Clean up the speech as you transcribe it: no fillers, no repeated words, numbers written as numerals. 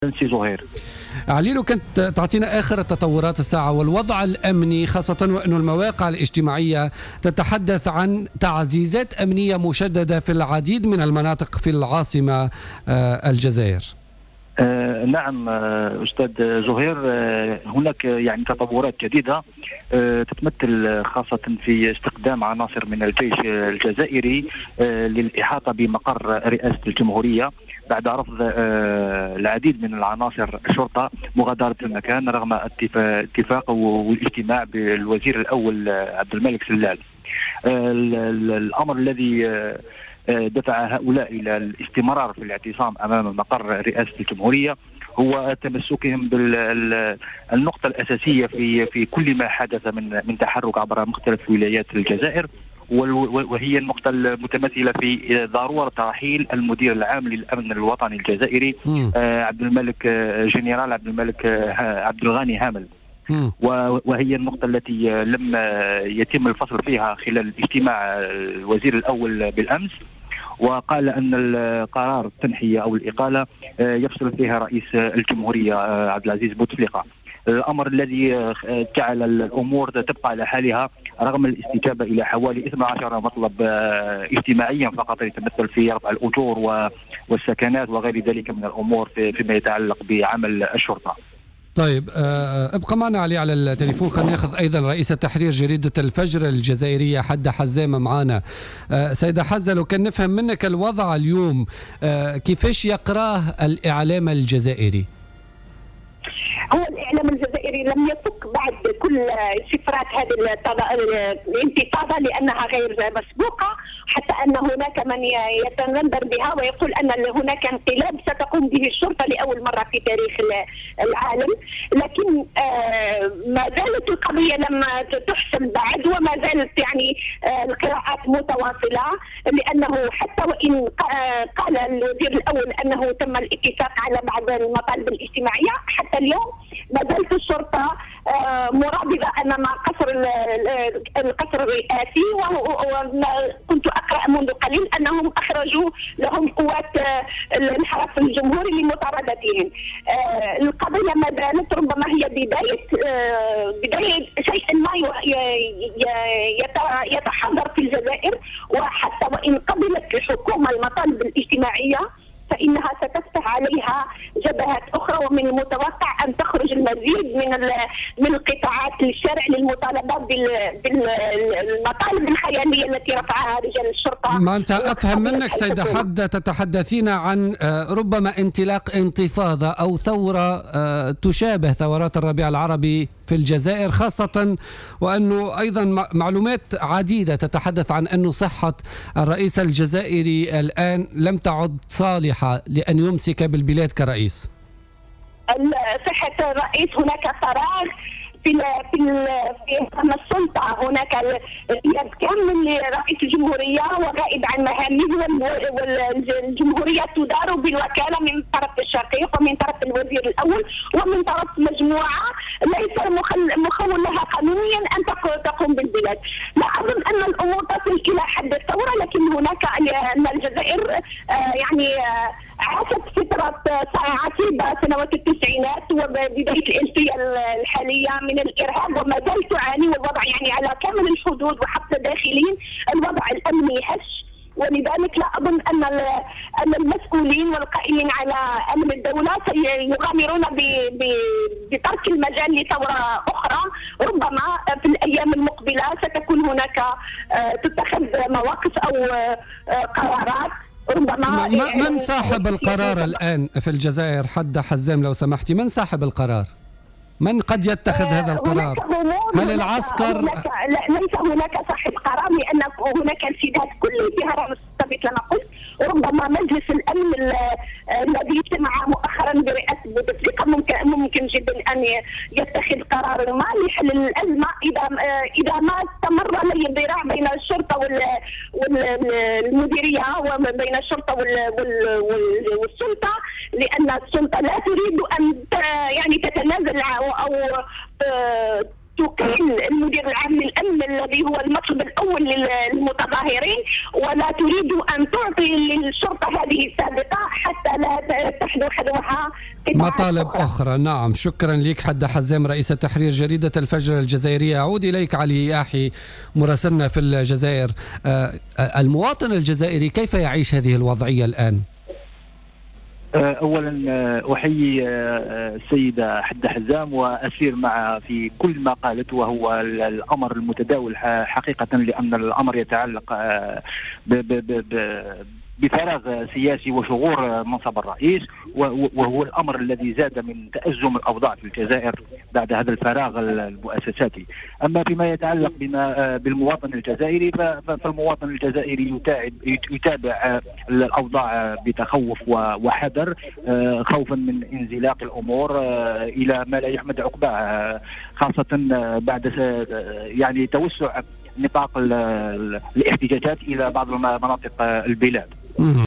سي زهير. عليلو، كنت تعطينا آخر التطورات الساعة والوضع الأمني، خاصة وأن المواقع الاجتماعية تتحدث عن تعزيزات أمنية مشددة في العديد من المناطق في العاصمة الجزائر. نعم أستاذ زهير، هناك يعني تطورات جديدة تتمثل خاصة في استخدام عناصر من الجيش الجزائري للإحاطة بمقر رئاسة الجمهورية بعد رفض العديد من العناصر الشرطة مغادرة المكان رغم اتفاق والاجتماع بالوزير الأول عبد الملك سلال. الأمر الذي دفع هؤلاء إلى الاستمرار في الاعتصام أمام مقر رئاسة الجمهورية هو تمسكهم بالنقطة الأساسية في كل ما حدث من تحرك عبر مختلف ولايات الجزائر، وهي النقطة المتمثلة في ضرورة رحيل المدير العام للأمن الوطني الجزائري عبد الملك جنرال عبد الملك عبد الغني هامل. وهي النقطة التي لم يتم الفصل فيها خلال اجتماع الوزير الأول بالأمس، وقال أن القرار التنحية أو الإقالة يفصل فيها رئيس الجمهورية عبد العزيز بوتفليقة، الأمر الذي جعل الأمور تبقى على حالها رغم الاستجابة إلى حوالي 12 مطلب اجتماعيا فقط يتمثل في رفع الأجور والسكنات وغير ذلك من الأمور فيما يتعلق بعمل الشرطة. طيب، ابقى معنا على التليفون. خلينا ناخذ ايضا رئيسة تحرير جريدة الفجر الجزائرية حدة حزامة معنا. سيدة حزة، لو كان نفهم منك الوضع اليوم كيفاش يقراه الإعلام الجزائري؟ هو الإعلام الجزائري لم يفك بعد كل شفرات هذه الانتفاضة لأنها غير مسبوقة، حتى أن هناك من يتنبر بها ويقول أن هناك انقلاب ستقوم به الشرطة لأول مرة في تاريخ العالم، لكن ما زالت القضية لم تحسم بعد، وما زالت يعني القراءات متواصلة، لأنه حتى وإن قال الوزير الأول أنه تم الاتفاق على بعض المطالب الاجتماعية، حتى اليوم ما زالت الشرطة مرابطة أمام القصر الرئاسي، وكنت أقرأ منذ قليل أنهم أخرجوا لهم قوات الحرس الجمهوري لمطاردتهم. القضية ما زالت ربما هي بداية شيء ما يتحضر في الجزائر، وحتى وإن قبلت الحكومة المطالب الاجتماعية فإنها ستفتح عليها جبهات أخرى، ومن المتوقع أن تخرج المزيد من القطاعات للشارع للمطالبات بالمطالب الخيالية التي رفعها رجال الشرطة. ما أنت أفهم منك سيدة حدة تتحدثين عن ربما انطلاق انتفاضة أو ثورة تشابه ثورات الربيع العربي في الجزائر، خاصة وأنه أيضا معلومات عديدة تتحدث عن أنه صحة الرئيس الجزائري الآن لم تعد صالحة لأن يمسك بالبلاد كرئيس. صحة الرئيس هناك فراغ في السلطة، هناك غياب كامل لرئيس الجمهورية وغائب عن مهامه، والجمهورية تدار بالوكالة من طرف الشقيق ومن طرف الوزير الأول ومن طرف مجموعة ليس مخول لها قانونيا أن تقوم بالبلاد. لا أظن أن الأمور تصل إلى حد الثورة، لكن هناك أن الجزائر يعني عاشت فترة عصيبة سنوات التسعينات وبداية الألفية الحالية من الإرهاب، وما زال تعاني، والوضع يعني على كامل الحدود وحتى داخليا الوضع الأمني هش، ولذلك لا أظن أن المسؤولين والقائمين على أمن الدولة سيغامرون بترك المجال لثورة أخرى. ربما في الأيام المقبلة ستكون هناك تتخذ مواقف أو قرارات. من صاحب القرار الآن في الجزائر حدة حزام لو سمحتي؟ من صاحب القرار؟ من قد يتخذ هذا القرار؟ هل العسكر؟ ليس هناك صاحب قرار، لأن هناك انسداد كلي في هرم السلطة كما قلت. ربما مجلس الأمن الذي اجتمع مؤخرا برئاسة بوتفليقة ممكن جدا أن يتخذ قرار ما لحل الأزمة إذا ما استمر الصراع بين الشرطة والمديرية وبين الشرطة والسلطة، لأن السلطة لا تريد أن يعني تتنازل أو تكيل المدير العام للأمن الذي هو المطلب الأول للمتظاهرين، ولا تريد أن تعطي للشرطة هذه السابقة حتى لا تحدث حدوها مطالب أخرى. نعم، شكرا لك حدة حزام رئيس تحرير جريدة الفجر الجزائرية. أعود إليك علي ياحي مراسلنا في الجزائر. المواطن الجزائري كيف يعيش هذه الوضعية الآن؟ اولا احيي السيده حدة حزام واسير معها في كل ما قالت، وهو الامر المتداول حقيقه، لان الامر يتعلق بفراغ سياسي وشغور منصب الرئيس، وهو الامر الذي زاد من تأزم الاوضاع في الجزائر بعد هذا الفراغ المؤسساتي. اما فيما يتعلق بالمواطن الجزائري، فالمواطن الجزائري يتابع الاوضاع بتخوف وحذر، خوفا من انزلاق الامور الى ما لا يحمد عقباه، خاصه بعد يعني توسع نطاق الاحتجاجات الى بعض مناطق البلاد.